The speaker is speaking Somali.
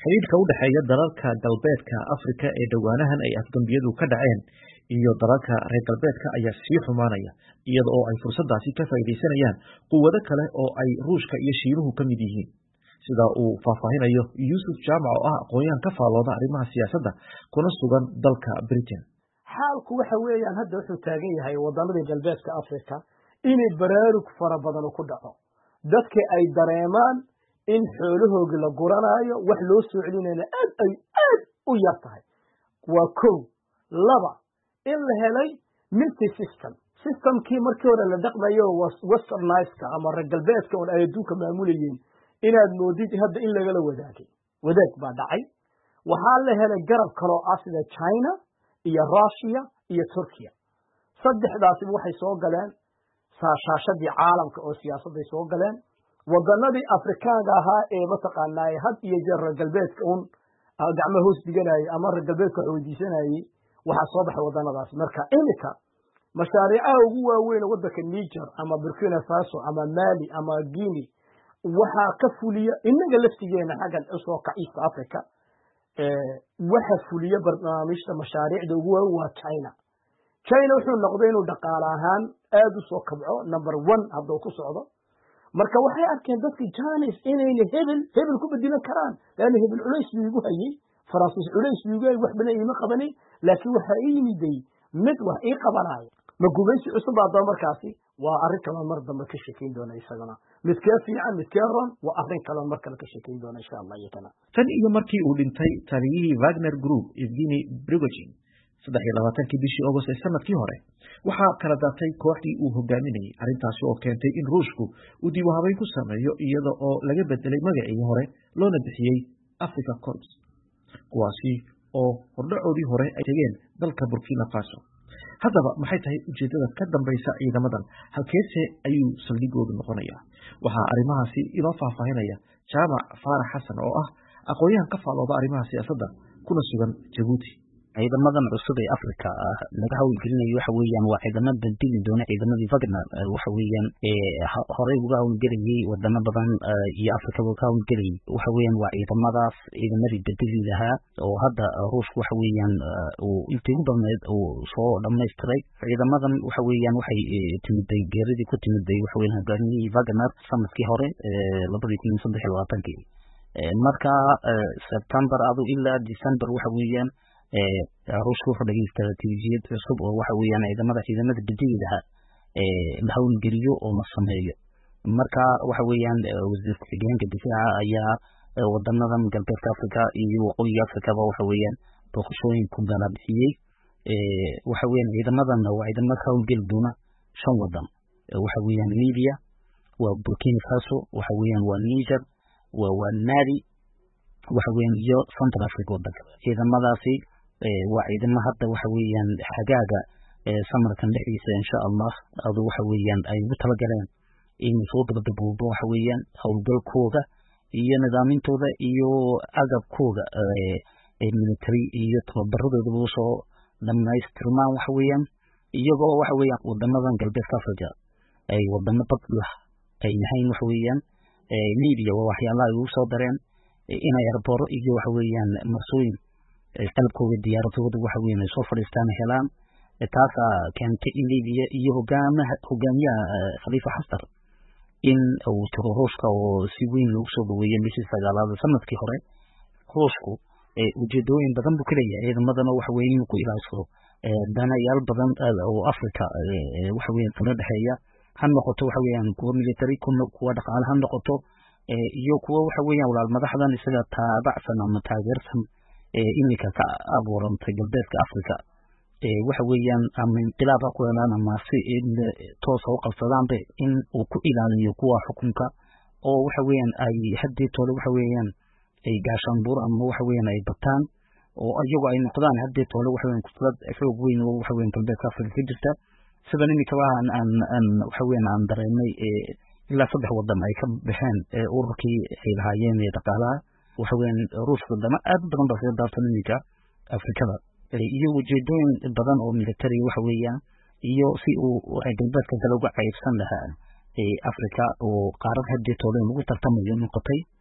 xiriirka u dhexeeya dalalka galbeedka Afrika ee dhawaanahan ay afgambiyadu ka dhaceen iyo dalalka reer galbeedka ayaa sii xumaanaya iyada oo ay fursadaasi ka faa'iideysanayaan quwado kale oo ay Ruushka iyo Shiinuhu ka mid yihiin sida uu faahfaahinayo Yusuf Jaamac oo ah aqoonyahan ka faalooda arrimaha siyaasadda kuna sugan dalka Britain. xaalku waxa weeyaan hadda wuxuu taagan yahay wadamada galbeedka Afrika inay baraarug fara badan ku dhaco dadka ay dareemaan in xoolahooda la guranayo wax loo soo celinayna aad u yar tahay waa kow laba in la helay multi systemkii markii hore la dhaqmayo westernized ama reer galbeedka oo ay adduunka maamulayeen inaad moodid hadda in lagala wadaag baa dhacay waxaa la helay garab kale oo ah sida China iyo Russia iyo Turkiya saddexdaasi waxay soo galeen saashashadii caalamka oo siyaasadda soo galeen wadanadii Afrikaanka ahaa ee mataqaanaa had iyo jeer reer galbeedka gacmo hoos dhiganayay ama reer galbeedka weydiisanayay waxa soo baxay wadanadaas marka imika mashaariicaha ugu waaweyn wadanka Niger ama Burkina Faso ama Mali ama Guinea waxa ka fuliya inaga laftigeena xaggan soo ka East Africa waxa fuliya barnaamijta mashaariicda ugu weyn waa China wuxuu noqday inuu dhaqaale ahaan aad u soo kabco number 1 hadda ku socdo marka waxay arkeen dadkii Chinese inay hebel ku bedelan karaan lana hebel culays ugu hayay Faransiis culays ugu hayay wax bana ima qabanay laakiin waxa ay yimiday mid wax ay qabanay ma gumaysi cusub baa markaasi waa arrin kale mar dambe ka sheekeyn doona isagana mid ka fiican mid ka ron waa arrin kale mar kale ka sheekeyn doona insha Allah iyana tan iyo markii uu dhintay taliyihii Wagner Group Evgeny Prigozhin 23 bishii August ee sanadkii hore waxa kala daatay kooxdii uu hogaaminayay arrintaasi oo keentay in Ruushku uu dib u habeyn ku sameeyo iyada oo laga bedelay magacii hore loona bixiyay Africa Corps kuwaasi oo hordhacoodii hore ay tageen dalka Burkina Faso haddaba maxay tahay ujeedada ka dambaysa ciidamadan halkeese ayuu saldhigoodu noqonayaa waxaa arrimahaasi inoo faahfaahinaya Jaamac Faarax Xasan oo ah aqoonyahan ka faalooda arrimaha siyaasadda kuna sugan Djibouti ciidamadan cusub ee Afrika laga hawlgelinayo waxa weeyaan waa ciidamada bedeli doona ciidamadii Wagner waxa weeyaan horey uga hawlgelayay wadamo badan iyo Afrika uga hawlgelayay waxa weeyaan waa ciidamadaas ciidamadii bedeli lahaa oo hadda Ruushku waxa weeyaan uu intii ugu badneed uu soo dhameystiray ciidamadan waxa weeyaan waxay timiday geeridii ku timiday waxa weeyaan hogaamiyihii Wagner sanadkii hore 2023 marka September ilaa December waxa weeyaan Ruushku wuxuu dhageystay istaraatiijiyad cusub oo waxa weeyaan ciidamada bedeliga la hawlgeliyo oo la sameeyo marka waxa weeyaan wasiirka xigeenka difaaca ayaa wadanadan galbeedka Afrika iyo waqooyiga Afrika waxa weeyaan booqashooyin ku dalabiyay waxa weeyaan ciidamadan waa ciidamada hawlgeli doona 5 wadan waxa weeyaan Libya waa Burkina Faso waxa weeyaan waa Niger waa Mali waxa weeyaan iyo Central Africa wadanka ciidamadaasi waa ciidamo hadda waxa weeyaan xagaaga samarkan dhexdiisa insha Allah adu waxa weeyaan ay ugu talagaleen in soo dabadabo waxa weeyaan hawlgalkooda iyo nidaamintooda iyo agabkooda military iyo tababaradooda soo dhamaystirmaan waxa weeyaan iyagoo waxa weeyaan wadamadan galbeedka Afrika ay wadamo badla ay yahay waxa weeyaan Libya waa waxyaalaha ay ugu soo dareen inay airport iyo waxa weeyaan marsooyin qalabkooda diyaaradooda waxa weeyaan soo fadhiistaan helaan taas keentay in Libya iyo hogaamiyaha Khalifa Haftar in uu Ruushka oo si weyn loogu soo dhaweeyay bishii 9 sanadkii hore Ruushku ujeedooyin badan buu kaleeyahay ciidamadan waxa weeyaan ku ilaashado danayaal badan oo Afrika waxa weeyaan kala dhaxeeya han noqoto waxa weeyaan kuwa military kuwa dhaqaale han noqoto iyo kuwa waxa weeyaan walaal madaxdan isaga taabacsan ama taageersan imika ka abuurantay galbeedka Afrika waxa weeyaan ama inqilaab ku helaan ama si toos oo qabsadaan in uu ku ilaaliyo kuwa xukunka oo waxa weeyaan ay hadii toole waxa weeyaan ay gaashan buur ama waxa weeyaan ay bataan oo ayagu ay noqdaan hadii toole waxa weeyaan kuslad xoog weyn oo waxa weeyaan galbeedka Afrika ka jirta sida imika aan waxa weeyaan aan dareemay ilaa 3 wadan ay ka baxeen ururkii ay lahaayeen dhaqaalaha waxa weeyaan Ruushku dama aad badan baa soo daarsan imika Afrikada iyo ujeedooyin badan oo military waxa weeyaan iyo si uu galbeedka kale uga qaybsan lahaa Afrika oo qaarad hadii toole ugu tartamayo noqotay